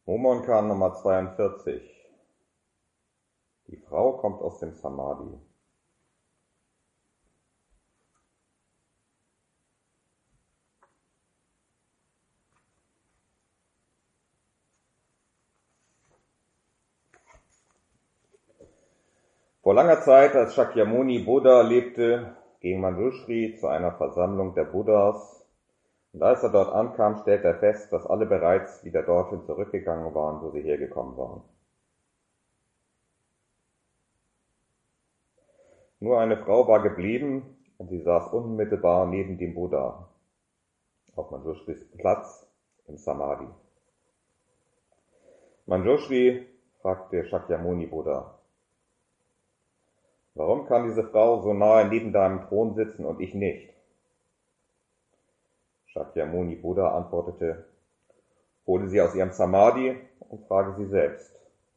Mumonkan Nummer 42. Die Frau kommt aus dem Samadhi. Vor langer Zeit, als Shakyamuni Buddha lebte, ging Manjushri zu einer Versammlung der Buddhas, und als er dort ankam, stellte er fest, dass alle bereits wieder dorthin zurückgegangen waren, wo sie hergekommen waren. Nur eine Frau war geblieben, und sie saß unmittelbar neben dem Buddha, auf Manjushris Platz im Samadhi. Manjushri fragte Shakyamuni Buddha: Warum kann diese Frau so nahe neben deinem Thron sitzen und ich nicht? Shakyamuni Buddha antwortete: Hole sie aus ihrem Samadhi und frage sie selbst.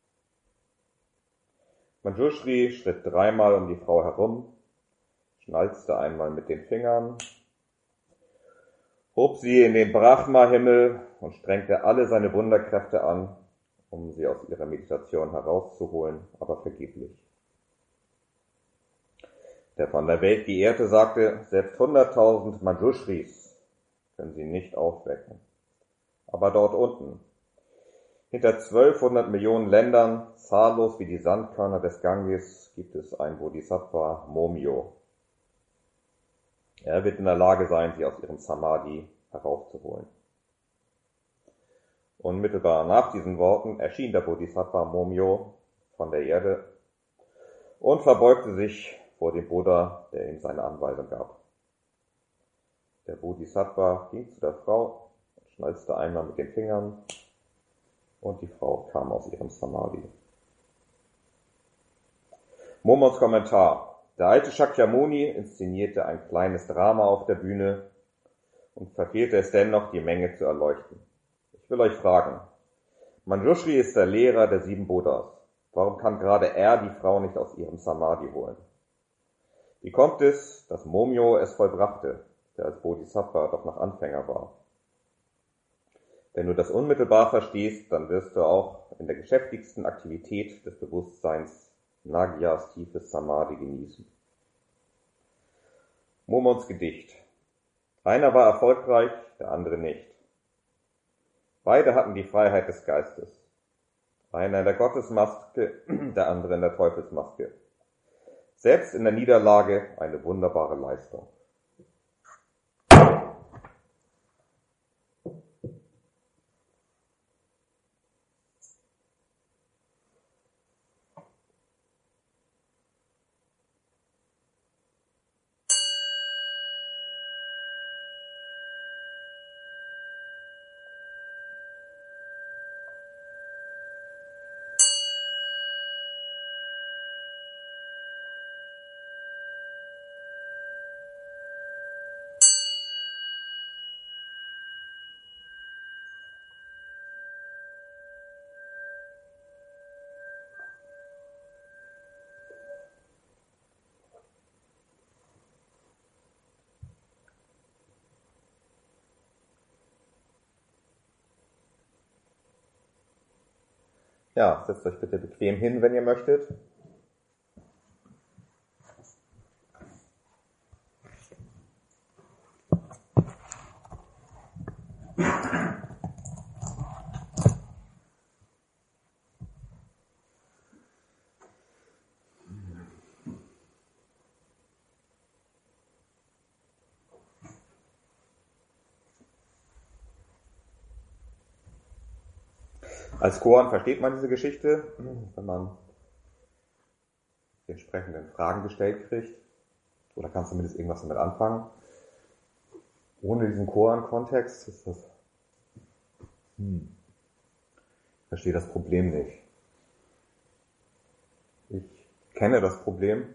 Manjushri schritt dreimal um die Frau herum, schnalzte einmal mit den Fingern, hob sie in den Brahma-Himmel und strengte alle seine Wunderkräfte an, um sie aus ihrer Meditation herauszuholen, aber vergeblich. Der von der Welt Geehrte sagte, selbst 100.000 Manjushris können sie nicht aufwecken. Aber dort unten, hinter 1200 Millionen Ländern, zahllos wie die Sandkörner des Ganges, gibt es einen Bodhisattva, Momyo. Er wird in der Lage sein, sie aus ihrem Samadhi heraufzuholen. Unmittelbar nach diesen Worten erschien der Bodhisattva Momyo von der Erde und verbeugte sich vor dem Buddha, der ihm seine Anweisung gab. Der Bodhisattva ging zu der Frau, schnalzte einmal mit den Fingern, und die Frau kam aus ihrem Samadhi. Momons Kommentar: Der alte Shakyamuni inszenierte ein kleines Drama auf der Bühne und verfehlte es dennoch, die Menge zu erleuchten. Ich will euch fragen: Manjushri ist der Lehrer der 7 Buddhas. Warum kann gerade er die Frau nicht aus ihrem Samadhi holen? Wie kommt es, dass Momyo es vollbrachte, der als Bodhisattva doch noch Anfänger war? Wenn du das unmittelbar verstehst, dann wirst du auch in der geschäftigsten Aktivität des Bewusstseins Nagyas tiefes Samadhi genießen. Momons Gedicht. Einer war erfolgreich, der andere nicht. Beide hatten die Freiheit des Geistes. Einer in der Gottesmaske, der andere in der Teufelsmaske. Selbst in der Niederlage eine wunderbare Leistung. Ja, setzt euch bitte bequem hin, wenn ihr möchtet. Als Koan versteht man diese Geschichte, wenn man die entsprechenden Fragen gestellt kriegt, oder kann zumindest irgendwas damit anfangen. Ohne diesen Koan-Kontext ist das, ich verstehe das Problem nicht. Ich kenne das Problem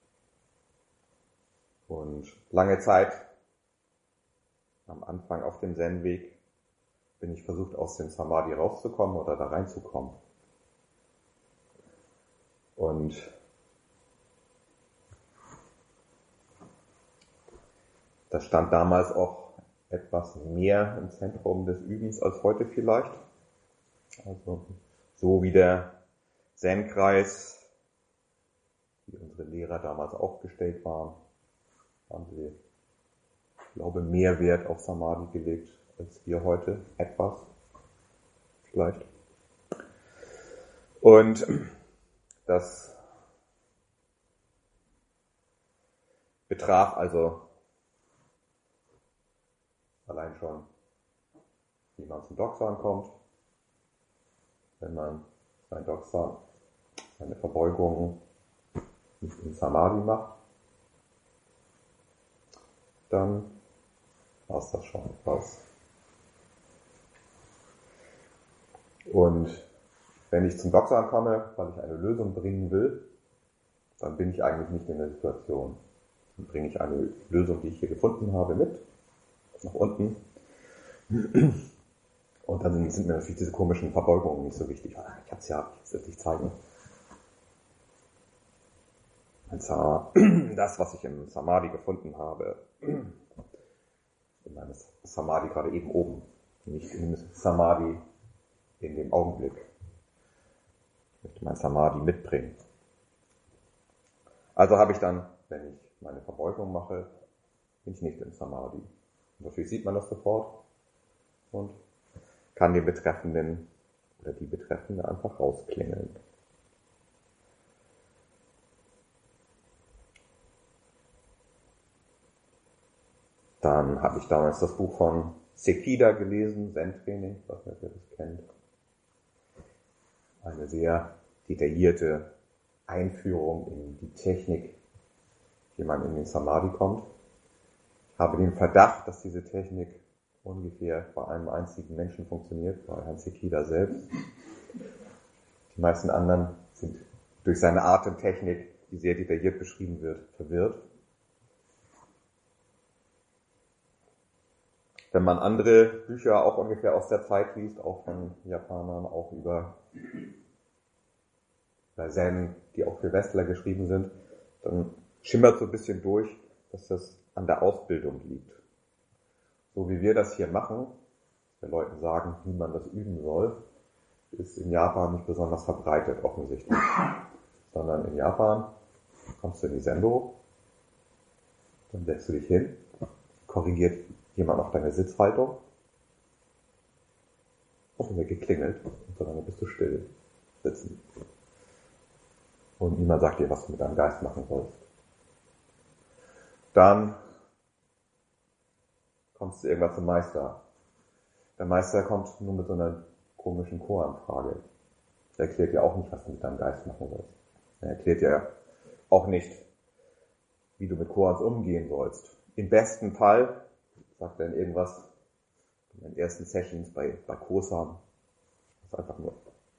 und lange Zeit am Anfang auf dem Zen-Weg bin ich versucht, aus dem Samadhi rauszukommen oder da reinzukommen. Und das stand damals auch etwas mehr im Zentrum des Übens als heute vielleicht. Also so wie der Zen-Kreis, wie unsere Lehrer damals aufgestellt waren, haben sie, ich glaube, mehr Wert auf Samadhi gelegt als wir heute. Etwas, vielleicht. Und das betraf also allein schon, wie man zum Doksan kommt. Wenn man sein Doksan, seine Verbeugungen nicht in Samadhi macht, dann war es das schon etwas. Und wenn ich zum Doksan komme, weil ich eine Lösung bringen will, dann bin ich eigentlich nicht in der Situation. Dann bringe ich eine Lösung, die ich hier gefunden habe, mit, nach unten. Und dann sind mir natürlich diese komischen Verbeugungen nicht so wichtig. Ich hab's ja, ich will es nicht zeigen. Und zwar das, was ich im Samadhi gefunden habe, in meinem Samadhi gerade eben oben, nicht im Samadhi in dem Augenblick. Ich möchte mein Samadhi mitbringen. Also habe ich dann, wenn ich meine Verbeugung mache, bin ich nicht im Samadhi. Und natürlich sieht man das sofort und kann den Betreffenden oder die Betreffende einfach rausklingeln. Dann habe ich damals das Buch von Sekida gelesen, Zen-Training, ich weiß nicht, ob ihr das kennt. Eine sehr detaillierte Einführung in die Technik, wie man in den Samadhi kommt. Ich habe den Verdacht, dass diese Technik ungefähr bei einem einzigen Menschen funktioniert, bei Herrn Sekida selbst. Die meisten anderen sind durch seine Atemtechnik, die sehr detailliert beschrieben wird, verwirrt. Wenn man andere Bücher auch ungefähr aus der Zeit liest, auch von Japanern, auch über Zen, die auch für Westler geschrieben sind, dann schimmert so ein bisschen durch, dass das an der Ausbildung liegt. So wie wir das hier machen, dass wir Leuten sagen, wie man das üben soll, ist in Japan nicht besonders verbreitet offensichtlich. Sondern in Japan kommst du in die Sendo, dann setzt du dich hin, korrigiert jemand noch deine Sitzhaltung und dann wird geklingelt und solange bist du still sitzen. Und niemand sagt dir, was du mit deinem Geist machen sollst. Dann kommst du irgendwann zum Meister. Der Meister kommt nur mit so einer komischen Koanfrage. Der erklärt dir auch nicht, was du mit deinem Geist machen sollst. Er erklärt dir auch nicht, wie du mit Koans umgehen sollst. Im besten Fall sagt er in irgendwas in den ersten Sessions bei Kosan. Das ist einfach nur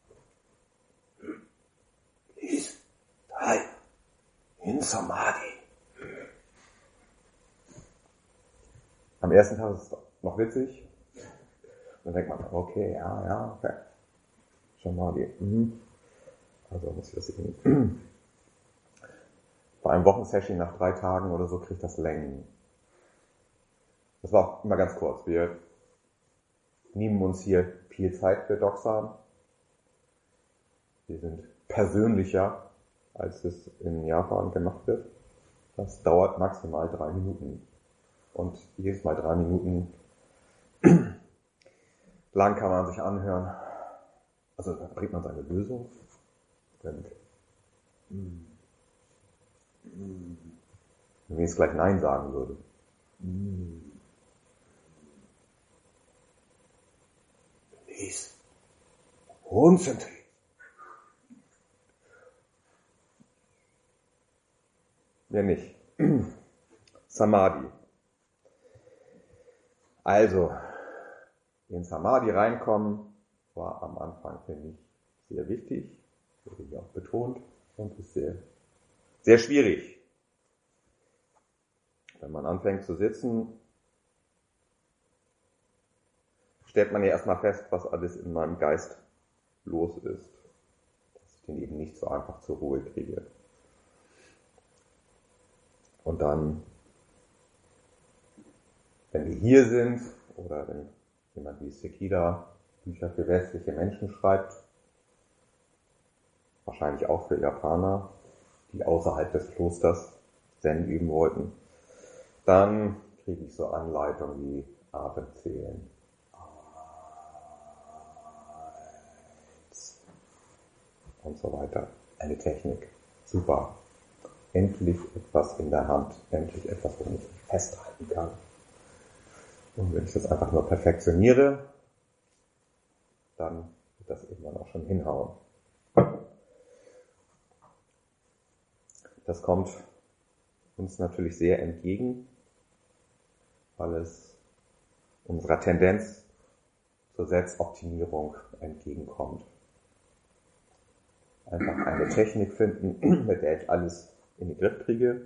Please die in Samadhi. Am ersten Tag ist es noch witzig. Dann denkt man, okay, okay. Samadhi. Also muss ich das irgendwie. Bei einem Wochensession nach 3 Tagen oder so kriegt das Längen. Das war auch immer ganz kurz. Wir nehmen uns hier viel Zeit für Doksan. Wir sind persönlicher, als es in Japan gemacht wird. Das dauert maximal 3 Minuten. Und jedes Mal 3 Minuten lang kann man sich anhören. Also da bringt man seine Lösung. Und wenn ich jetzt gleich Nein sagen würde. Please, konzentriert. Wer nicht? Samadhi. Also, in Samadhi reinkommen war am Anfang, finde ich, sehr wichtig, wurde hier auch betont und ist sehr, sehr schwierig. Wenn man anfängt zu sitzen, stellt man ja erstmal fest, was alles in meinem Geist los ist. Dass ich den eben nicht so einfach zur Ruhe kriege. Und dann, wenn wir hier sind, oder wenn jemand wie Sekida Bücher für westliche Menschen schreibt, wahrscheinlich auch für Japaner, die außerhalb des Klosters Zen üben wollten, dann kriege ich so Anleitungen wie Atemzählen. 1 und so weiter. Eine Technik. Super. Endlich etwas in der Hand. Endlich etwas, woran ich mich festhalten kann. Und wenn ich das einfach nur perfektioniere, dann wird das irgendwann auch schon hinhauen. Das kommt uns natürlich sehr entgegen, weil es unserer Tendenz zur Selbstoptimierung entgegenkommt. Einfach eine Technik finden, mit der ich alles in den Griff kriege,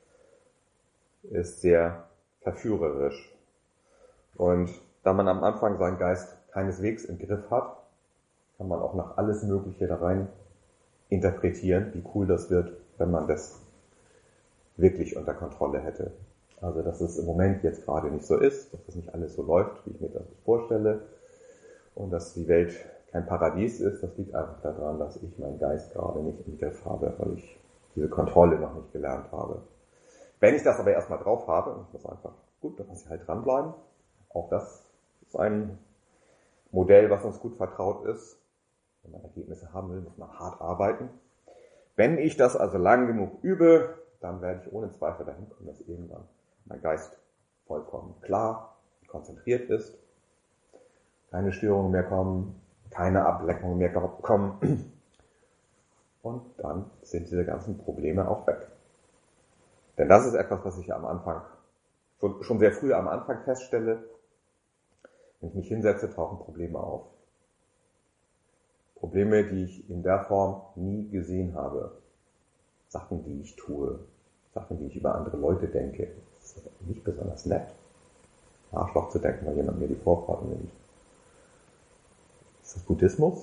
ist sehr verführerisch. Und da man am Anfang seinen Geist keineswegs im Griff hat, kann man auch noch alles Mögliche da rein interpretieren, wie cool das wird, wenn man das wirklich unter Kontrolle hätte. Also, dass es im Moment jetzt gerade nicht so ist, dass es nicht alles so läuft, wie ich mir das vorstelle, und dass die Welt kein Paradies ist, das liegt einfach daran, dass ich meinen Geist gerade nicht im Griff habe, weil ich diese Kontrolle noch nicht gelernt habe. Wenn ich das aber erstmal drauf habe, und ich muss einfach, gut, da muss ich halt dranbleiben, auch das ist ein Modell, was uns gut vertraut ist. Wenn man Ergebnisse haben will, muss man hart arbeiten. Wenn ich das also lang genug übe, dann werde ich ohne Zweifel dahin kommen, dass irgendwann mein Geist vollkommen klar und konzentriert ist, keine Störungen mehr kommen, keine Ablenkungen mehr kommen, und dann sind diese ganzen Probleme auch weg. Denn das ist etwas, was ich ja am Anfang, schon sehr früh am Anfang feststelle. Wenn ich mich hinsetze, tauchen Probleme auf. Probleme, die ich in der Form nie gesehen habe. Sachen, die ich tue. Sachen, die ich über andere Leute denke. Das ist nicht besonders nett. Arschloch zu denken, weil jemand mir die Vorfahrt nimmt. Ist das Buddhismus?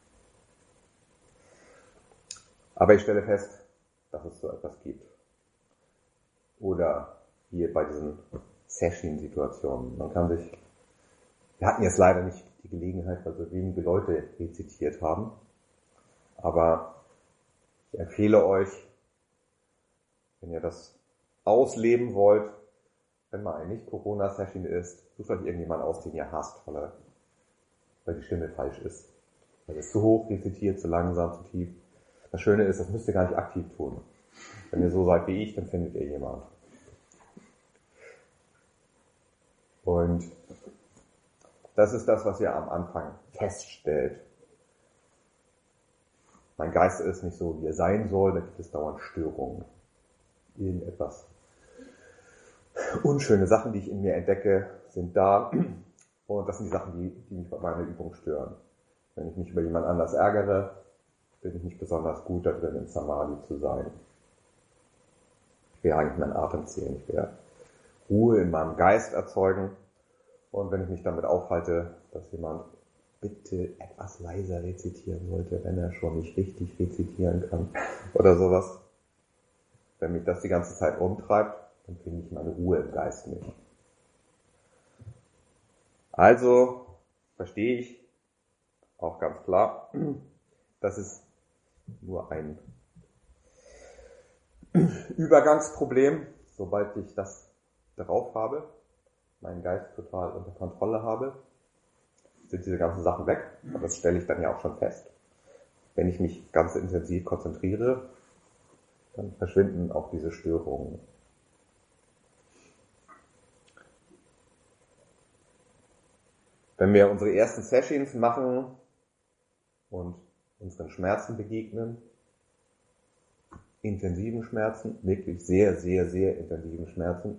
Aber ich stelle fest, dass es so etwas gibt. Oder hier bei diesen Session-Situationen. Wir hatten jetzt leider nicht die Gelegenheit, weil so wenige Leute rezitiert haben. Aber ich empfehle euch, wenn ihr das ausleben wollt, wenn mal eine Nicht-Corona-Session ist, sucht euch irgendjemanden aus, den ihr hasst, weil die Stimme falsch ist. Weil es zu hoch rezitiert, zu langsam, zu tief. Das Schöne ist, das müsst ihr gar nicht aktiv tun. Wenn ihr so seid wie ich, dann findet ihr jemanden. Und das ist das, was ihr am Anfang feststellt. Mein Geist ist nicht so, wie er sein soll, da gibt es dauernd Störungen. Irgendetwas. Unschöne Sachen, die ich in mir entdecke, sind da. Und das sind die Sachen, die mich bei meiner Übung stören. Wenn ich mich über jemand anders ärgere, bin ich nicht besonders gut da drin, im Samadhi zu sein. Ich will eigentlich meinen Atem zählen, ich will Ruhe in meinem Geist erzeugen. Und wenn ich mich damit aufhalte, dass jemand bitte etwas leiser rezitieren sollte, wenn er schon nicht richtig rezitieren kann oder sowas, wenn mich das die ganze Zeit umtreibt, dann finde ich meine Ruhe im Geist nicht. Also verstehe ich auch ganz klar, dass es nur ein Übergangsproblem, sobald ich das drauf habe, meinen Geist total unter Kontrolle habe, sind diese ganzen Sachen weg. Und das stelle ich dann ja auch schon fest. Wenn ich mich ganz intensiv konzentriere, dann verschwinden auch diese Störungen. Wenn wir unsere ersten Sessions machen und unseren Schmerzen begegnen, intensiven Schmerzen, wirklich sehr, sehr, sehr intensiven Schmerzen,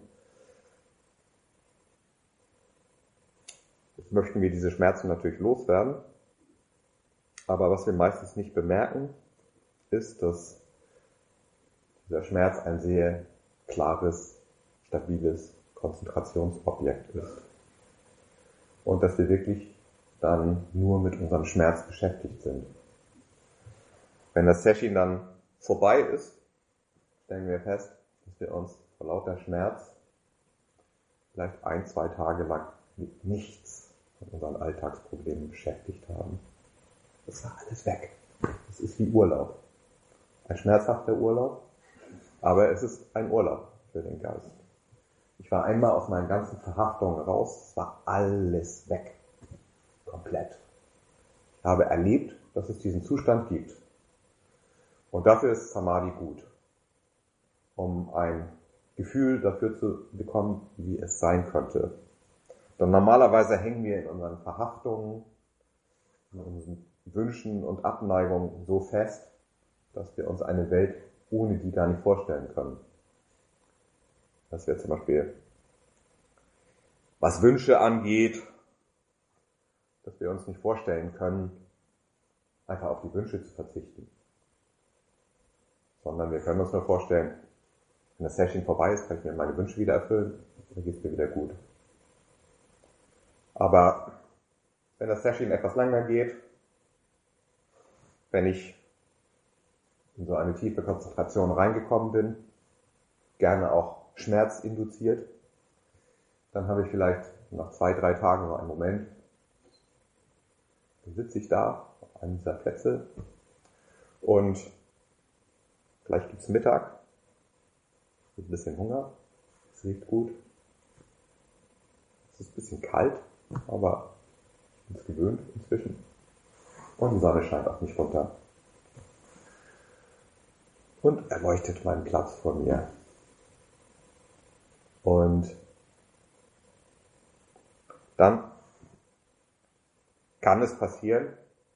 jetzt möchten wir diese Schmerzen natürlich loswerden, aber was wir meistens nicht bemerken, ist, dass dieser Schmerz ein sehr klares, stabiles Konzentrationsobjekt ist. Und dass wir wirklich dann nur mit unserem Schmerz beschäftigt sind. Wenn das Session dann vorbei ist, stellen wir fest, dass wir uns vor lauter Schmerz vielleicht 1-2 Tage lang mit nichts mit unseren Alltagsproblemen beschäftigt haben. Das war alles weg. Es ist wie Urlaub. Ein schmerzhafter Urlaub, aber es ist ein Urlaub für den Geist. Ich war einmal aus meinen ganzen Verhaftungen raus, es war alles weg. Komplett. Ich habe erlebt, dass es diesen Zustand gibt. Und dafür ist Samadhi gut, um ein Gefühl dafür zu bekommen, wie es sein könnte. Denn normalerweise hängen wir in unseren Verhaftungen, in unseren Wünschen und Abneigungen so fest, dass wir uns eine Welt ohne die gar nicht vorstellen können. Dass wir zum Beispiel, was Wünsche angeht, dass wir uns nicht vorstellen können, einfach auf die Wünsche zu verzichten. Sondern wir können uns nur vorstellen, wenn das Session vorbei ist, kann ich mir meine Wünsche wieder erfüllen, dann geht es mir wieder gut. Aber wenn das Session etwas länger geht, wenn ich in so eine tiefe Konzentration reingekommen bin, gerne auch schmerzinduziert, dann habe ich vielleicht nach 2-3 Tagen so einen Moment, dann sitze ich da auf einem dieser Plätze und vielleicht gibt es Mittag, mit ein bisschen Hunger, es riecht gut, es ist ein bisschen kalt, aber ich bin es gewöhnt inzwischen und die Sonne scheint auf mich runter und erleuchtet meinen Platz vor mir. Und dann kann es passieren,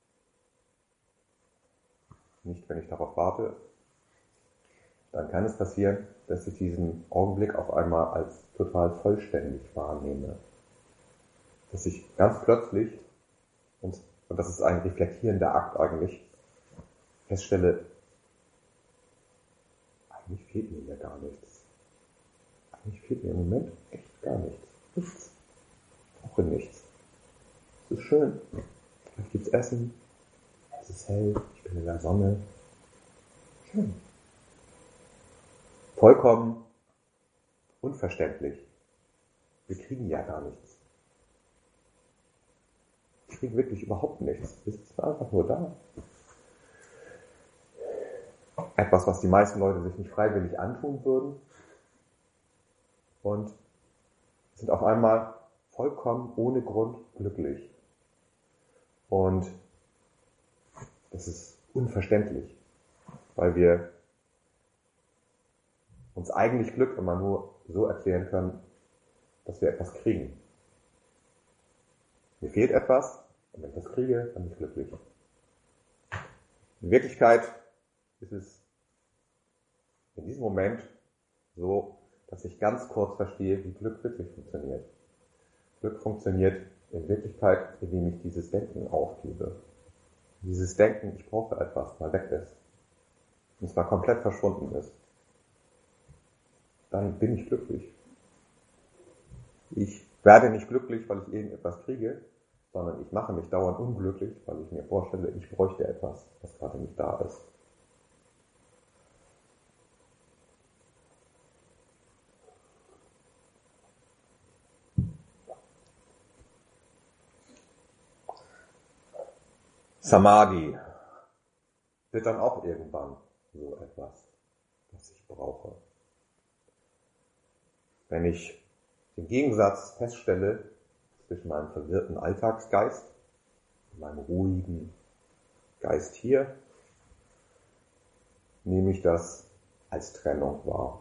nicht wenn ich darauf warte, dann kann es passieren, dass ich diesen Augenblick auf einmal als total vollständig wahrnehme. Dass ich ganz plötzlich, und das ist ein reflektierender Akt eigentlich, feststelle, eigentlich fehlt mir ja gar nichts. Eigentlich fehlt mir im Moment echt gar nichts. Nichts. Ich brauche nichts. Es ist schön. Vielleicht gibt's Essen. Es ist hell. Ich bin in der Sonne. Schön. Vollkommen unverständlich. Wir kriegen ja gar nichts. Wir kriegen wirklich überhaupt nichts. Es ist einfach nur da. Etwas, was die meisten Leute sich nicht freiwillig antun würden. Und sind auf einmal vollkommen ohne Grund glücklich. Und das ist unverständlich, weil wir uns eigentlich Glück immer nur so erklären können, dass wir etwas kriegen. Mir fehlt etwas, und wenn ich das kriege, dann bin ich glücklich. In Wirklichkeit ist es in diesem Moment so, dass ich ganz kurz verstehe, wie Glück wirklich funktioniert. Glück funktioniert in Wirklichkeit, indem ich dieses Denken aufgebe. Dieses Denken, ich brauche etwas, mal weg ist. Und zwar komplett verschwunden ist. Dann bin ich glücklich. Ich werde nicht glücklich, weil ich irgendetwas kriege, sondern ich mache mich dauernd unglücklich, weil ich mir vorstelle, ich bräuchte etwas, was gerade nicht da ist. Samadhi wird dann auch irgendwann so etwas, was ich brauche. Wenn ich den Gegensatz feststelle zwischen meinem verwirrten Alltagsgeist und meinem ruhigen Geist hier, nehme ich das als Trennung wahr.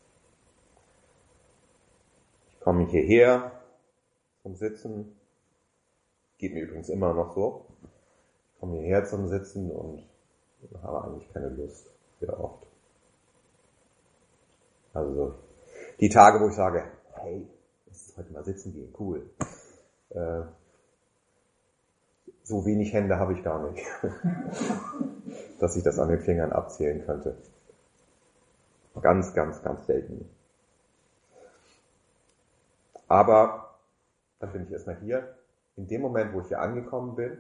Ich komme hierher zum Sitzen, geht mir übrigens immer noch so. Ich komme hierher zum Sitzen und habe eigentlich keine Lust, sehr oft. Also die Tage, wo ich sage, hey, lass uns heute mal sitzen gehen, cool. So wenig Hände habe ich gar nicht, dass ich das an den Fingern abzählen könnte. Ganz, ganz, ganz selten. Aber dann bin ich erstmal hier. In dem Moment, wo ich hier angekommen bin,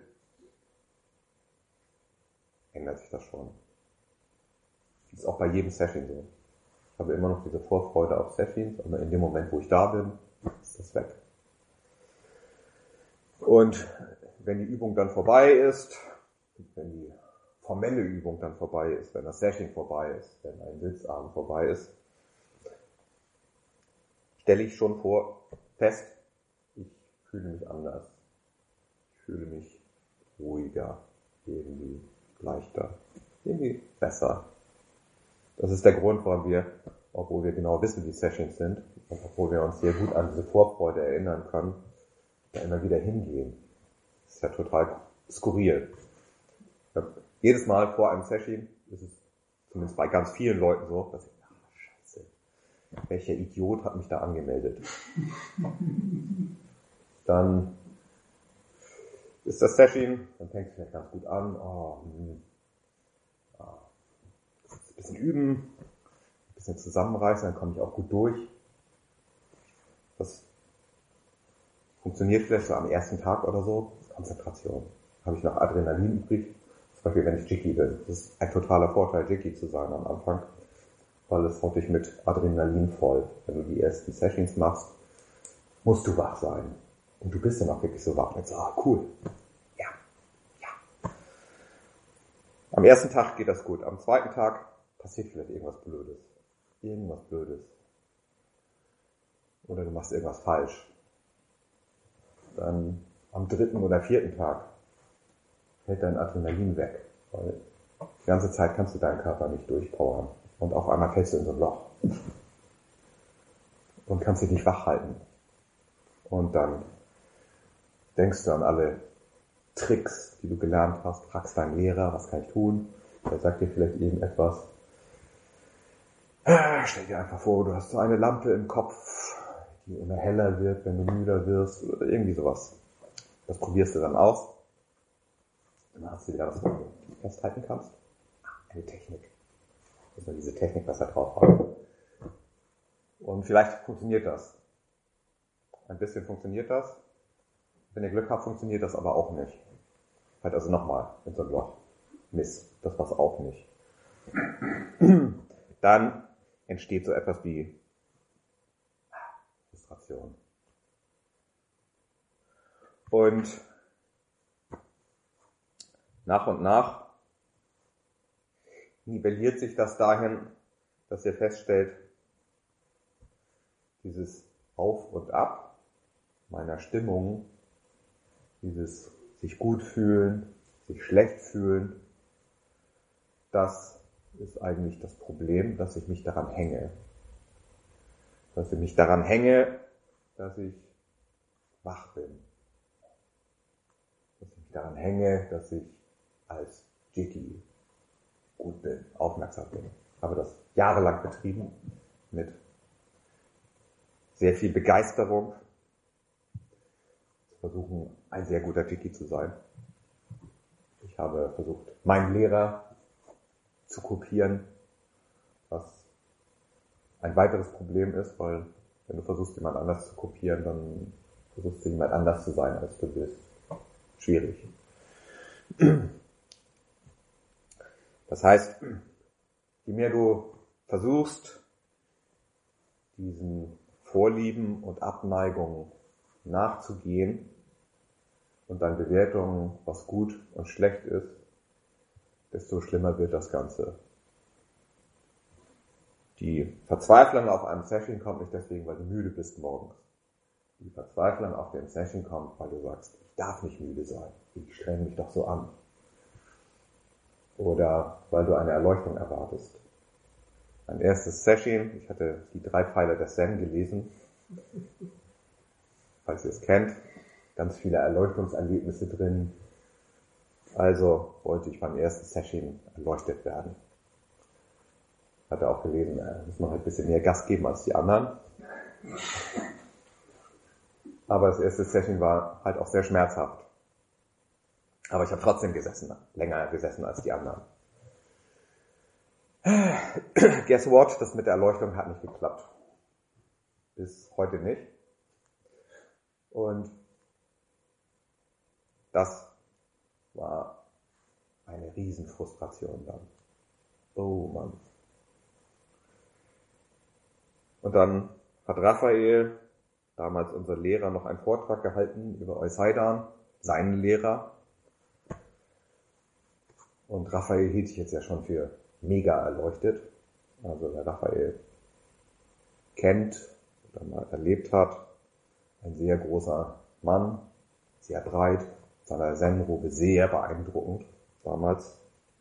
ändert sich das schon. Das ist auch bei jedem Session so. Ich habe immer noch diese Vorfreude auf Sessions, aber in dem Moment, wo ich da bin, ist das weg. Und wenn die Übung dann vorbei ist, wenn die formelle Übung dann vorbei ist, wenn das Session vorbei ist, wenn ein Sitzabend vorbei ist, stelle ich schon fest, ich fühle mich anders. Ich fühle mich ruhiger, irgendwie leichter, irgendwie besser. Das ist der Grund, warum wir, obwohl wir genau wissen, wie Sessions sind, und obwohl wir uns sehr gut an diese Vorfreude erinnern können, da immer wieder hingehen. Das ist ja total skurril. Jedes Mal vor einem Session ist es zumindest bei ganz vielen Leuten so, dass ich, Scheiße, welcher Idiot hat mich da angemeldet? Dann ist das Session, dann fängt es vielleicht ganz gut an, ein bisschen üben, ein bisschen zusammenreißen, dann komme ich auch gut durch. Das funktioniert vielleicht so am ersten Tag oder so, Konzentration. Habe ich noch Adrenalin übrig, zum Beispiel wenn ich Jiggy bin. Das ist ein totaler Vorteil, Jiggy zu sein am Anfang, weil es haut dich mit Adrenalin voll. Wenn du die ersten Sessions machst, musst du wach sein. Und du bist dann auch wirklich so wach. Und so, cool. Ja. Am ersten Tag geht das gut. Am zweiten Tag passiert vielleicht irgendwas Blödes. Oder du machst irgendwas falsch. Dann am dritten oder vierten Tag fällt dein Adrenalin weg. Weil die ganze Zeit kannst du deinen Körper nicht durchpowern. Und auf einmal fällst du in so ein Loch. Und kannst dich nicht wach halten. Und dann denkst du an alle Tricks, die du gelernt hast, fragst deinen Lehrer, was kann ich tun? Der sagt dir vielleicht irgendetwas. Stell dir einfach vor, du hast so eine Lampe im Kopf, die immer heller wird, wenn du müder wirst, oder irgendwie sowas. Das probierst du dann aus. Dann hast du wieder was, wo du festhalten kannst. Eine Technik. Muss man diese Technik besser drauf haben. Und vielleicht funktioniert das. Ein bisschen funktioniert das. Wenn ihr Glück habt, funktioniert das aber auch nicht. Halt also nochmal in so ein Loch. Mist, das war's auch nicht. Dann entsteht so etwas wie Frustration. Und nach nivelliert sich das dahin, dass ihr feststellt, dieses Auf und Ab meiner Stimmung, dieses sich gut fühlen, sich schlecht fühlen, das ist eigentlich das Problem, dass ich mich daran hänge. Dass ich mich daran hänge, dass ich wach bin. Dass ich mich daran hänge, dass ich als Jiggy gut bin, aufmerksam bin. Ich habe das jahrelang betrieben mit sehr viel Begeisterung. Zu versuchen, ein sehr guter Jiggy zu sein. Ich habe versucht, meinen Lehrer zu kopieren, was ein weiteres Problem ist, weil wenn du versuchst, jemand anders zu kopieren, dann versuchst du jemand anders zu sein, als du bist. Schwierig. Das heißt, je mehr du versuchst, diesen Vorlieben und Abneigungen nachzugehen und dann Bewertungen, was gut und schlecht ist, desto schlimmer wird das Ganze. Die Verzweiflung auf einem Session kommt nicht deswegen, weil du müde bist morgens. Die Verzweiflung auf dem Session kommt, weil du sagst, ich darf nicht müde sein. Ich strenge mich doch so an. Oder weil du eine Erleuchtung erwartest. Mein erstes Session, ich hatte die 3 Pfeiler des Zen gelesen. Falls ihr es kennt, ganz viele Erleuchtungserlebnisse drin. Also wollte ich beim ersten Session erleuchtet werden. Hatte auch gelesen, muss man halt ein bisschen mehr Gas geben als die anderen. Aber das erste Session war halt auch sehr schmerzhaft. Aber ich habe trotzdem länger gesessen als die anderen. Guess what? Das mit der Erleuchtung hat nicht geklappt. Bis heute nicht. Und das war eine Riesenfrustration dann. Oh Mann. Und dann hat Raphael damals unser Lehrer noch einen Vortrag gehalten über Euseidon, seinen Lehrer. Und Raphael hielt sich jetzt ja schon für mega erleuchtet. Also wer Raphael kennt oder mal erlebt hat, ein sehr großer Mann, sehr breit, seiner Zen-Robe sehr beeindruckend damals.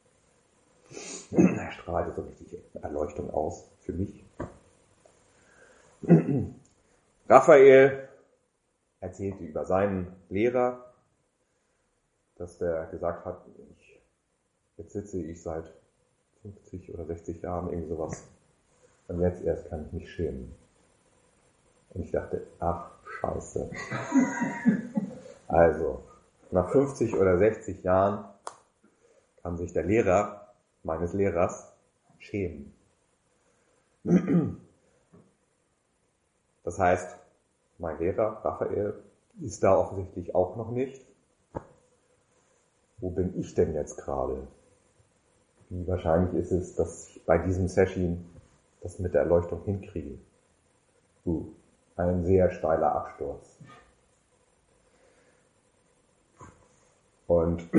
Er strahlte so richtig Erleuchtung aus für mich. Raphael erzählte über seinen Lehrer, dass der gesagt hat, jetzt sitze ich seit 50 oder 60 Jahren, irgend sowas. Und jetzt erst kann ich mich schämen. Und ich dachte, ach, scheiße. Also, nach 50 oder 60 Jahren kann sich der Lehrer meines Lehrers schämen. Das heißt, mein Lehrer, Raphael, ist da offensichtlich auch noch nicht. Wo bin ich denn jetzt gerade? Wie wahrscheinlich ist es, dass ich bei diesem Session das mit der Erleuchtung hinkriege? Ein sehr steiler Absturz. Und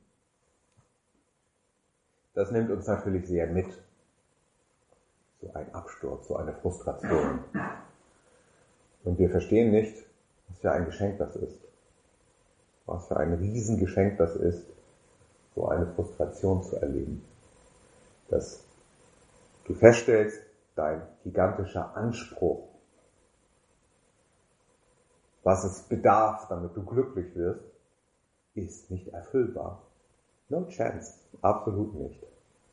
das nimmt uns natürlich sehr mit. So ein Absturz, so eine Frustration. Und wir verstehen nicht, was für ein Geschenk das ist. Was für ein Riesengeschenk das ist, so eine Frustration zu erleben. Dass du feststellst, dein gigantischer Anspruch, was es bedarf, damit du glücklich wirst, ist nicht erfüllbar. No chance. Absolut nicht.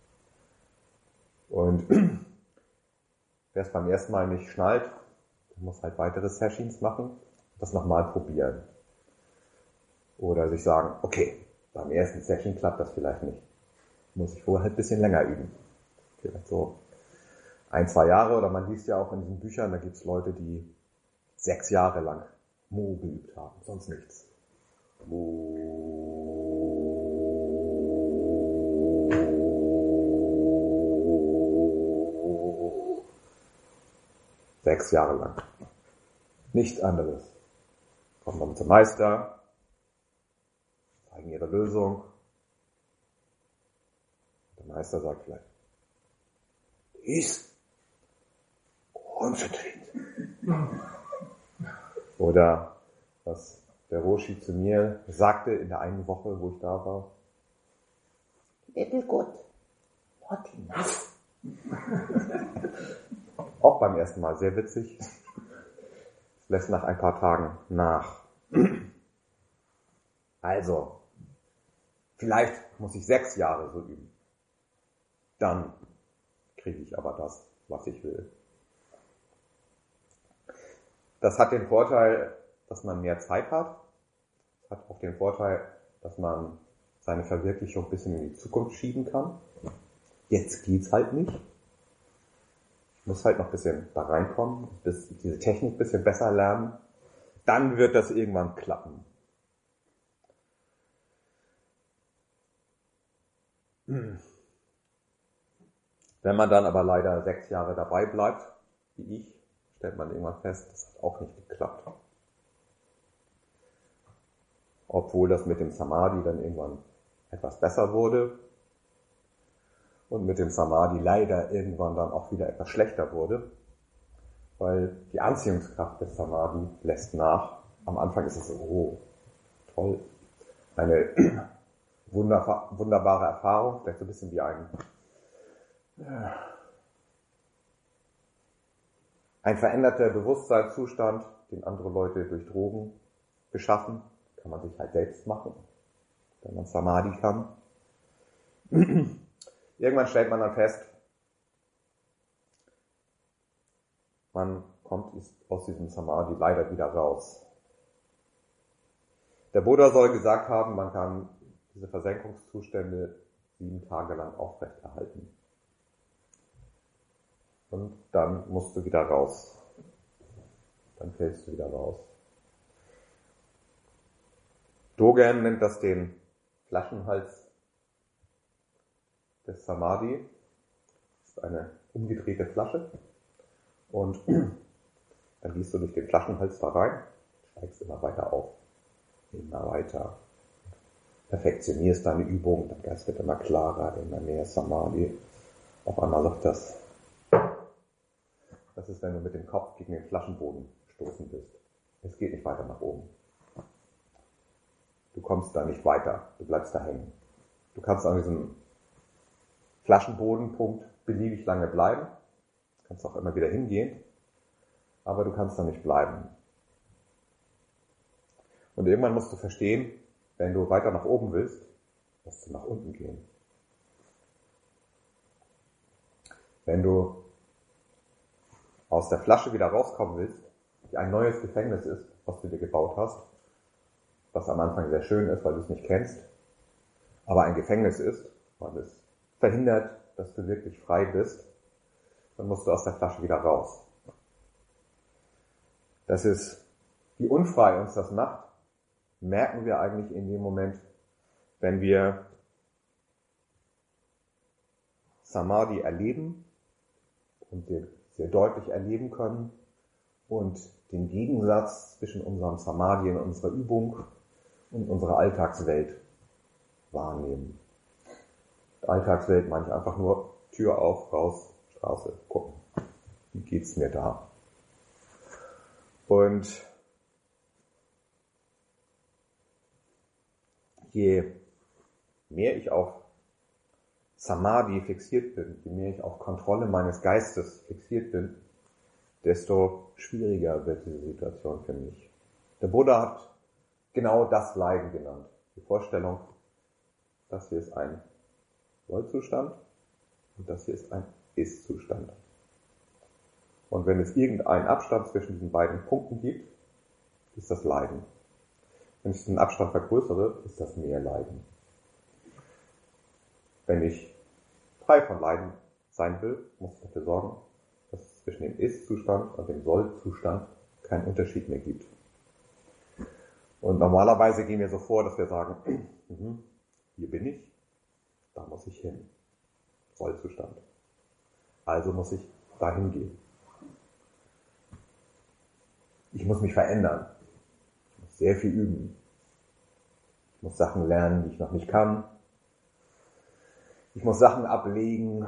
Und wer es beim ersten Mal nicht schnallt, der muss halt weitere Sessions machen, das nochmal probieren. Oder sich sagen, okay, beim ersten Session klappt das vielleicht nicht. Muss ich vorher halt ein bisschen länger üben. Vielleicht so 1-2 Jahre, oder man liest ja auch in diesen Büchern, da gibt es Leute, die 6 Jahre lang Mo geübt haben, sonst nichts. Mo. 6 Jahre lang. Nichts anderes. Kommen dann zum Meister, zeigen ihre Lösung. Der Meister sagt vielleicht, ist konzentriert. Oder was der Roshi zu mir sagte in der einen Woche, wo ich da war. Little good, not enough. Auch beim ersten Mal sehr witzig. Es lässt nach ein paar Tagen nach. Also, vielleicht muss ich 6 Jahre so üben. Dann kriege ich aber das, was ich will. Das hat den Vorteil, dass man mehr Zeit hat. Es hat auch den Vorteil, dass man seine Verwirklichung ein bisschen in die Zukunft schieben kann. Jetzt geht's halt nicht. Ich muss halt noch ein bisschen da reinkommen, diese Technik ein bisschen besser lernen. Dann wird das irgendwann klappen. Wenn man dann aber leider 6 Jahre dabei bleibt, wie ich, stellt man irgendwann fest, das hat auch nicht geklappt. Obwohl das mit dem Samadhi dann irgendwann etwas besser wurde und mit dem Samadhi leider irgendwann dann auch wieder etwas schlechter wurde, weil die Anziehungskraft des Samadhi lässt nach. Am Anfang ist es so, oh, toll, eine wunderbare Erfahrung, vielleicht so ein bisschen wie ein veränderter Bewusstseinszustand, den andere Leute durch Drogen beschaffen, kann man sich halt selbst machen, wenn man Samadhi kann. Irgendwann stellt man dann fest, man kommt aus diesem Samadhi leider wieder raus. Der Buddha soll gesagt haben, man kann diese Versenkungszustände 7 Tage lang aufrechterhalten. Und dann musst du wieder raus. Dann fällst du wieder raus. Dogen nennt das den Flaschenhals des Samadhi. Das ist eine umgedrehte Flasche. Und Dann gehst du durch den Flaschenhals da rein, steigst immer weiter auf, immer weiter. Perfektionierst deine Übung, dein Geist wird immer klarer, immer mehr Samadhi. Auf einmal läuft das. Das ist, wenn du mit dem Kopf gegen den Flaschenboden stoßen bist. Es geht nicht weiter nach oben. Du kommst da nicht weiter, du bleibst da hängen. Du kannst an diesem Flaschenbodenpunkt beliebig lange bleiben, kannst auch immer wieder hingehen, aber du kannst da nicht bleiben. Und irgendwann musst du verstehen, wenn du weiter nach oben willst, musst du nach unten gehen. Wenn du aus der Flasche wieder rauskommen willst, die ein neues Gefängnis ist, was du dir gebaut hast, was am Anfang sehr schön ist, weil du es nicht kennst, aber ein Gefängnis ist, weil es verhindert, dass du wirklich frei bist, dann musst du aus der Flasche wieder raus. Das ist, wie unfrei uns das macht, merken wir eigentlich in dem Moment, wenn wir Samadhi erleben und wir sehr deutlich erleben können und den Gegensatz zwischen unserem Samadhi und unserer Übung und unserer Alltagswelt wahrnehmen. Alltagswelt meine ich einfach nur Tür auf, raus, Straße, gucken. Wie geht's mir da? Und je mehr ich auf Samadhi fixiert bin, je mehr ich auf Kontrolle meines Geistes fixiert bin, desto schwieriger wird diese Situation für mich. Der Buddha hat genau das Leiden genannt. Die Vorstellung, das hier ist ein Soll-Zustand und das hier ist ein Ist-Zustand. Und wenn es irgendeinen Abstand zwischen diesen beiden Punkten gibt, ist das Leiden. Wenn ich den Abstand vergrößere, ist das mehr Leiden. Wenn ich frei von Leiden sein will, muss ich dafür sorgen, dass es zwischen dem Ist-Zustand und dem Soll-Zustand keinen Unterschied mehr gibt. Und normalerweise gehen wir so vor, dass wir sagen, hier bin ich, da muss ich hin. Soll-Zustand. Also muss ich dahin gehen. Ich muss mich verändern. Ich muss sehr viel üben. Ich muss Sachen lernen, die ich noch nicht kann. Ich muss Sachen ablegen.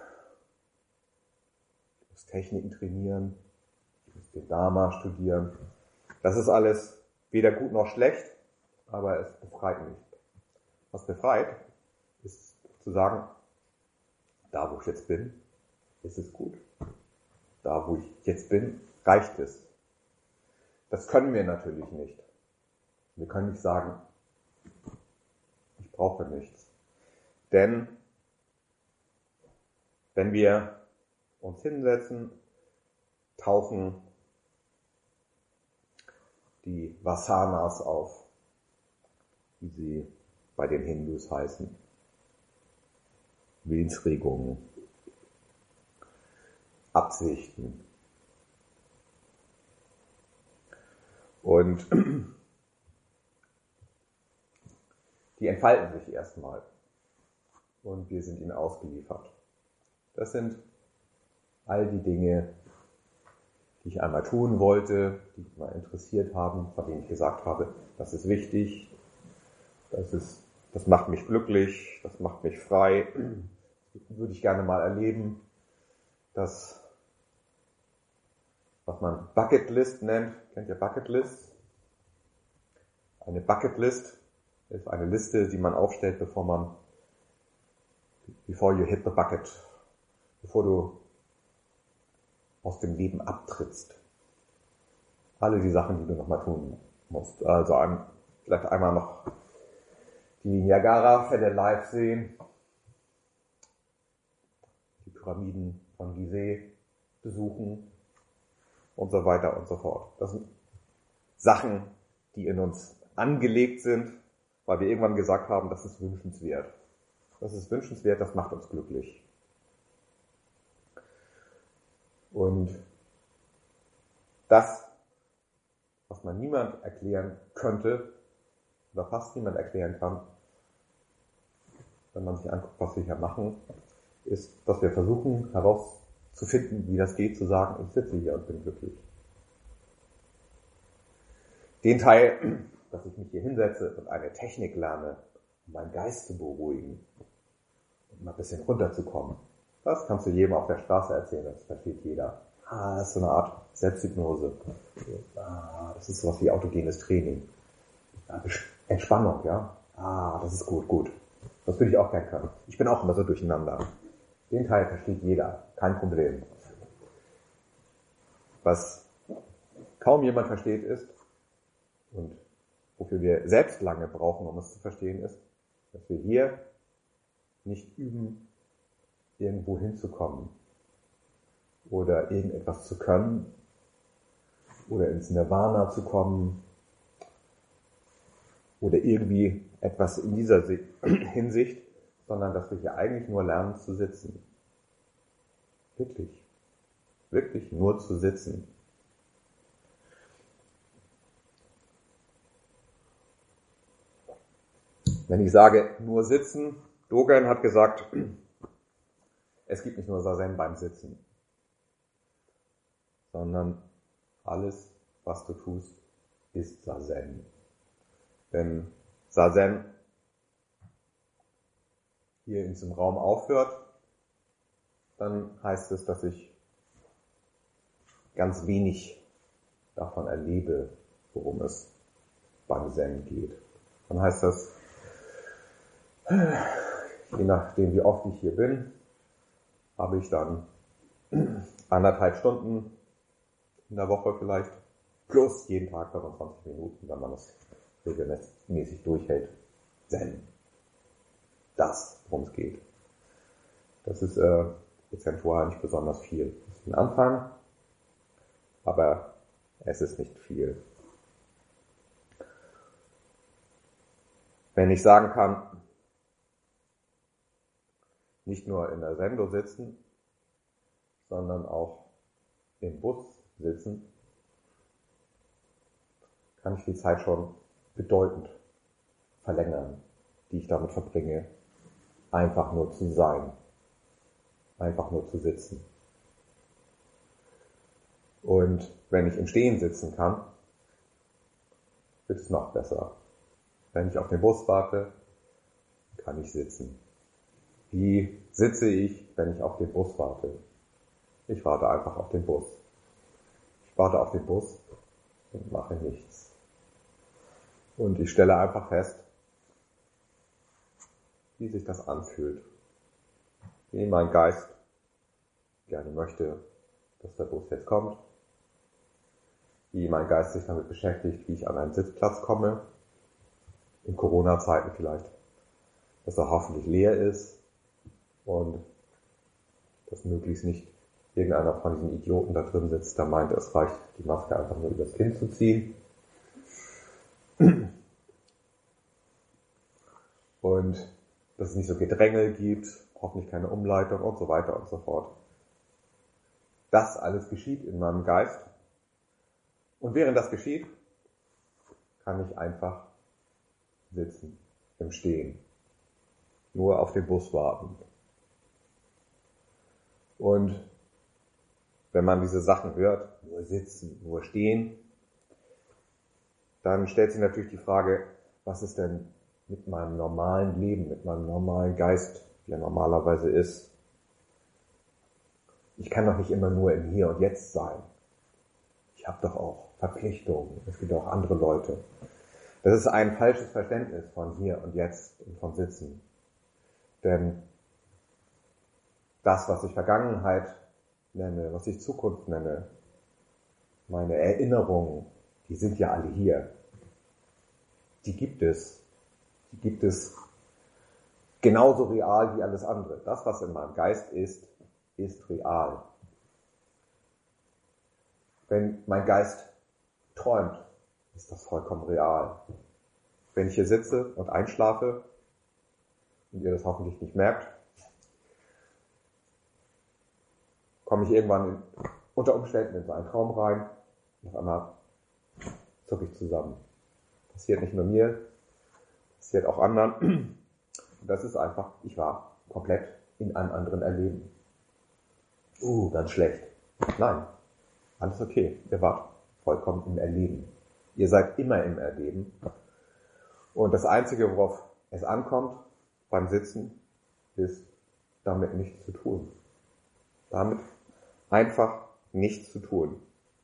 Ich muss Techniken trainieren. Ich muss den Dharma studieren. Das ist alles weder gut noch schlecht, aber es befreit nicht. Was befreit, ist zu sagen, da wo ich jetzt bin, ist es gut. Da wo ich jetzt bin, reicht es. Das können wir natürlich nicht. Wir können nicht sagen, ich brauche nichts. Denn wenn wir uns hinsetzen, tauchen die Vasanas auf, wie sie bei den Hindus heißen. Willensregungen, Absichten. Und die entfalten sich erstmal und wir sind ihnen ausgeliefert. Das sind all die Dinge, die ich einmal tun wollte, die mich mal interessiert haben, von denen ich gesagt habe, das ist wichtig, das macht mich glücklich, das macht mich frei, das würde ich gerne mal erleben. Das, was man Bucketlist nennt, kennt ihr Bucketlist? Eine Bucketlist ist eine Liste, die man aufstellt, before you hit the bucket, bevor du aus dem Leben abtrittst. Alle die Sachen, die du nochmal tun musst. Also vielleicht einmal noch die Niagara-Fälle live sehen, die Pyramiden von Gizeh besuchen und so weiter und so fort. Das sind Sachen, die in uns angelegt sind, weil wir irgendwann gesagt haben, das ist wünschenswert. Das ist wünschenswert, das macht uns glücklich. Und das, was man niemand erklären könnte, oder fast niemand erklären kann, wenn man sich anguckt, was wir hier machen, ist, dass wir versuchen herauszufinden, wie das geht, zu sagen, ich sitze hier und bin glücklich. Den Teil, dass ich mich hier hinsetze und eine Technik lerne, um meinen Geist zu beruhigen und mal ein bisschen runterzukommen, das kannst du jedem auf der Straße erzählen, das versteht jeder. Das ist so eine Art Selbsthypnose. Das ist sowas wie autogenes Training. Entspannung, ja. Das ist gut. Das würde ich auch gerne können. Ich bin auch immer so durcheinander. Den Teil versteht jeder, kein Problem. Was kaum jemand versteht ist, und wofür wir selbst lange brauchen, um es zu verstehen, ist, dass wir hier nicht üben, irgendwo hinzukommen oder irgendetwas zu können oder ins Nirvana zu kommen oder irgendwie etwas in dieser Hinsicht, sondern dass wir hier eigentlich nur lernen zu sitzen. Wirklich nur zu sitzen. Wenn ich sage, nur sitzen, Dogen hat gesagt, es gibt nicht nur Sazen beim Sitzen, sondern alles, was du tust, ist Sazen. Wenn Sazen hier in diesem Raum aufhört, dann heißt es, dass ich ganz wenig davon erlebe, worum es beim Zen geht. Dann heißt das, je nachdem wie oft ich hier bin, habe ich dann 1,5 Stunden in der Woche vielleicht, plus jeden Tag 25 Minuten, wenn man das regelmäßig durchhält. Zen. Das, worum es geht. Das ist prozentual nicht besonders viel. Das ist ein Anfang, aber es ist nicht viel. Wenn ich sagen kann, nicht nur in der Sendo sitzen, sondern auch im Bus sitzen, kann ich die Zeit schon bedeutend verlängern, die ich damit verbringe, einfach nur zu sein, einfach nur zu sitzen. Und wenn ich im Stehen sitzen kann, wird es noch besser. Wenn ich auf den Bus warte, kann ich sitzen. Wie sitze ich, wenn ich auf den Bus warte? Ich warte einfach auf den Bus. Ich warte auf den Bus und mache nichts. Und ich stelle einfach fest, wie sich das anfühlt. Wie mein Geist gerne möchte, dass der Bus jetzt kommt. Wie mein Geist sich damit beschäftigt, wie ich an einen Sitzplatz komme. In Corona-Zeiten vielleicht. Dass er hoffentlich leer ist. Und dass möglichst nicht irgendeiner von diesen Idioten da drin sitzt, der meint, es reicht, die Maske einfach nur übers Kinn zu ziehen. Und dass es nicht so Gedrängel gibt, hoffentlich keine Umleitung und so weiter und so fort. Das alles geschieht in meinem Geist. Und während das geschieht, kann ich einfach sitzen, im Stehen. Nur auf den Bus warten. Und wenn man diese Sachen hört, nur sitzen, nur stehen, dann stellt sich natürlich die Frage, was ist denn mit meinem normalen Leben, mit meinem normalen Geist, wie er normalerweise ist? Ich kann doch nicht immer nur im Hier und Jetzt sein. Ich habe doch auch Verpflichtungen, es gibt auch andere Leute. Das ist ein falsches Verständnis von Hier und Jetzt und von Sitzen. Denn das, was ich Vergangenheit nenne, was ich Zukunft nenne, meine Erinnerungen, die sind ja alle hier. Die gibt es. Die gibt es genauso real wie alles andere. Das, was in meinem Geist ist, ist real. Wenn mein Geist träumt, ist das vollkommen real. Wenn ich hier sitze und einschlafe, und ihr das hoffentlich nicht merkt, komme ich irgendwann unter Umständen in so einen Traum rein und auf einmal zucke ich zusammen. Passiert nicht nur mir, passiert auch anderen. Und das ist einfach, ich war komplett in einem anderen Erleben. Ganz schlecht. Nein, alles okay. Ihr wart vollkommen im Erleben. Ihr seid immer im Erleben. Und das Einzige, worauf es ankommt beim Sitzen, ist, damit nichts zu tun. Damit einfach nichts zu tun.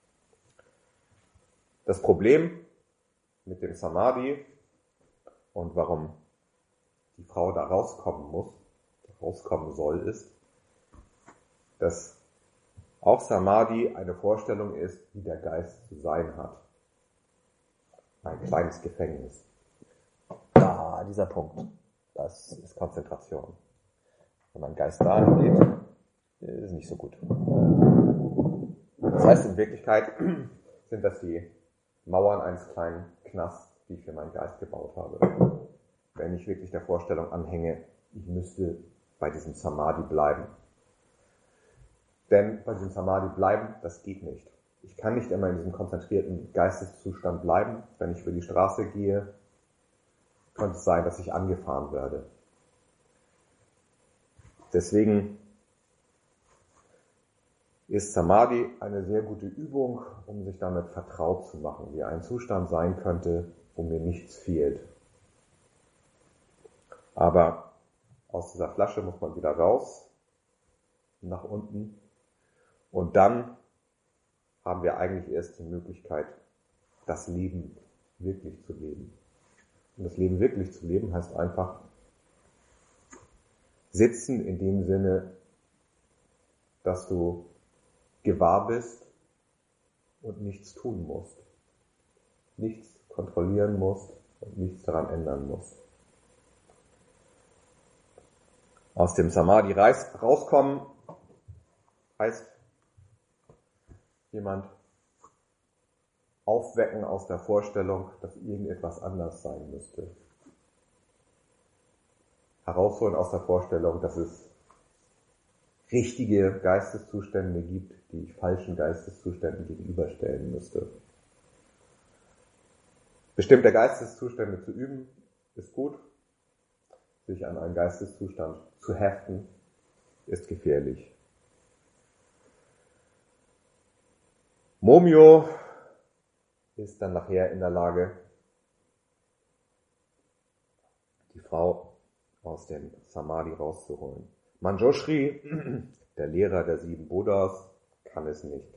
Das Problem mit dem Samadhi und warum die Frau da rauskommen soll, ist, dass auch Samadhi eine Vorstellung ist, wie der Geist zu sein hat. Ein kleines Gefängnis. Da, dieser Punkt. Das ist Konzentration. Wenn mein Geist dahin geht, ist nicht so gut. Das heißt, in Wirklichkeit sind das die Mauern eines kleinen Knasts, die ich für meinen Geist gebaut habe. Wenn ich wirklich der Vorstellung anhänge, ich müsste bei diesem Samadhi bleiben. Denn bei diesem Samadhi bleiben, das geht nicht. Ich kann nicht immer in diesem konzentrierten Geisteszustand bleiben. Wenn ich über die Straße gehe, könnte es sein, dass ich angefahren werde. Deswegen ist Samadhi eine sehr gute Übung, um sich damit vertraut zu machen, wie ein Zustand sein könnte, wo mir nichts fehlt. Aber aus dieser Flasche muss man wieder raus, nach unten, und dann haben wir eigentlich erst die Möglichkeit, das Leben wirklich zu leben. Und das Leben wirklich zu leben heißt einfach sitzen in dem Sinne, dass du gewahr bist und nichts tun musst. Nichts kontrollieren musst und nichts daran ändern musst. Aus dem Samadhi rauskommen heißt jemand aufwecken aus der Vorstellung, dass irgendetwas anders sein müsste. Herausholen aus der Vorstellung, dass es richtige Geisteszustände gibt, die ich falschen Geisteszuständen gegenüberstellen müsste. Bestimmte Geisteszustände zu üben, ist gut. Sich an einen Geisteszustand zu heften, ist gefährlich. Momyo ist dann nachher in der Lage, die Frau aus dem Samadhi rauszuholen. Manjushri, der Lehrer der 7 Buddhas, kann es nicht.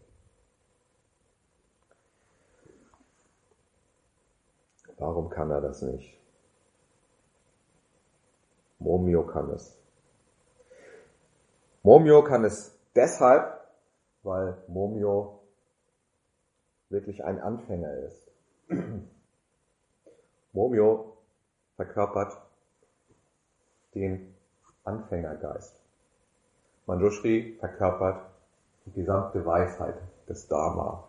Warum kann er das nicht? Momyo kann es. Momyo kann es deshalb, weil Momyo wirklich ein Anfänger ist. Momyo verkörpert den Anfängergeist. Manjushri verkörpert die gesamte Weisheit des Dharma.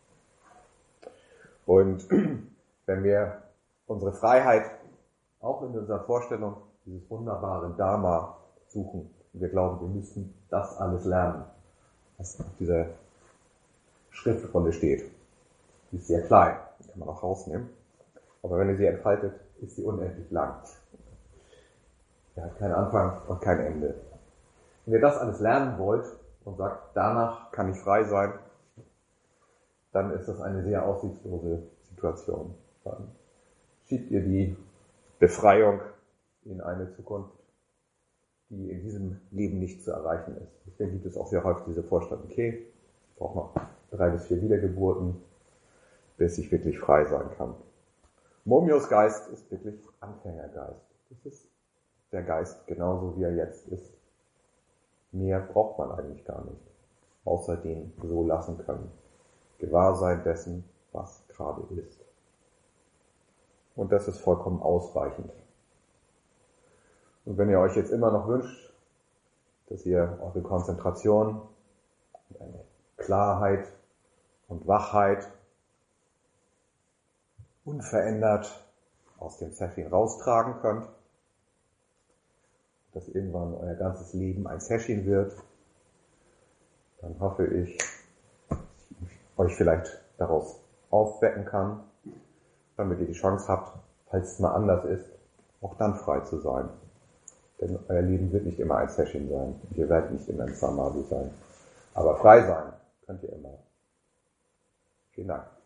Und wenn wir unsere Freiheit auch in unserer Vorstellung dieses wunderbaren Dharma suchen, und wir glauben, wir müssen das alles lernen, was auf dieser Schriftrolle steht. Die ist sehr klein, die kann man auch rausnehmen. Aber wenn ihr sie entfaltet, ist sie unendlich lang. Sie hat keinen Anfang und kein Ende. Wenn ihr das alles lernen wollt und sagt, danach kann ich frei sein, dann ist das eine sehr aussichtslose Situation. Dann schiebt ihr die Befreiung in eine Zukunft, die in diesem Leben nicht zu erreichen ist. Deswegen gibt es auch sehr häufig diese Vorstellung, okay, ich brauche noch 3 bis 4 Wiedergeburten, bis ich wirklich frei sein kann. Momyos Geist ist wirklich Anfängergeist. Das ist der Geist genauso, wie er jetzt ist. Mehr braucht man eigentlich gar nicht, außer den so lassen können. Gewahrsein dessen, was gerade ist. Und das ist vollkommen ausreichend. Und wenn ihr euch jetzt immer noch wünscht, dass ihr eure Konzentration und eine Klarheit und Wachheit unverändert aus dem Session raustragen könnt, dass irgendwann euer ganzes Leben ein Session wird, dann hoffe ich, dass ich euch vielleicht daraus aufwecken kann, damit ihr die Chance habt, falls es mal anders ist, auch dann frei zu sein. Denn euer Leben wird nicht immer ein Session sein und ihr werdet nicht immer ein Samadhi sein. Aber frei sein könnt ihr immer. Vielen Dank.